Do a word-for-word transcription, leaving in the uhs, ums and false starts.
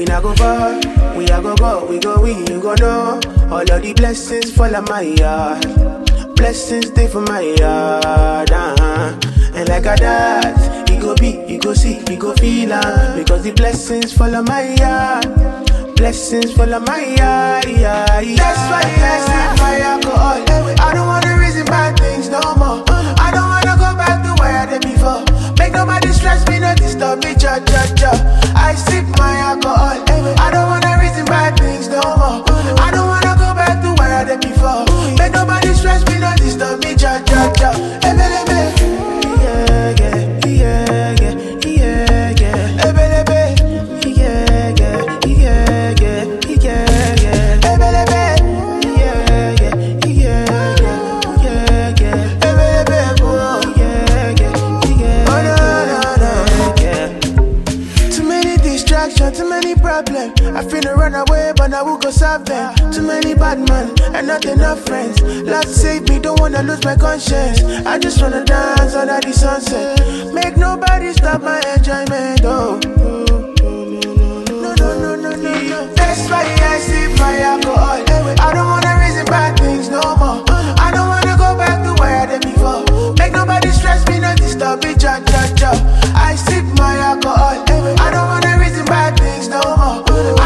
not go far. We are go go, we go we, you go know. All of the blessings fall on my yard. Blessings stay for my yard. Uh-huh. And like a that, you go be, you go see, you go feel uh, because the blessings fall on my yard. Blessings fall on my yard, yeah, yeah. That's why I sip my alcohol. I don't wanna reason bad things no more. I don't wanna go back to where I did before. Make nobody stress me, no disturb me, cha cha cha. I sip my alcohol. I don't wanna reason bad things no more. I don't wanna go back to where I did before. Make nobody stress me, no disturb me, cha cha cha. Yeah, yeah, yeah, yeah, yeah, yeah. Ebelebe, yeah, yeah, yeah, yeah, yeah, yeah. Ebelebe, yeah, yeah, yeah, yeah, yeah. Ebelebe, oh, yeah, yeah, yeah. Oh no, no, no, yeah. Too many distractions, too many problems. I finna run away, but I will go solve them. Too many bad men and not enough friends. Lord save me, don't wanna lose my conscience. I just wanna dance under the sunset. Make nobody stop my enjoyment, oh. No, no, no, no, no, no. That's why I sip my alcohol. I don't wanna reason bad things no more. I don't wanna go back to where I did before. Make nobody stress me, no disturb me, cha cha cha. I sip my alcohol. I don't wanna reason bad things no more.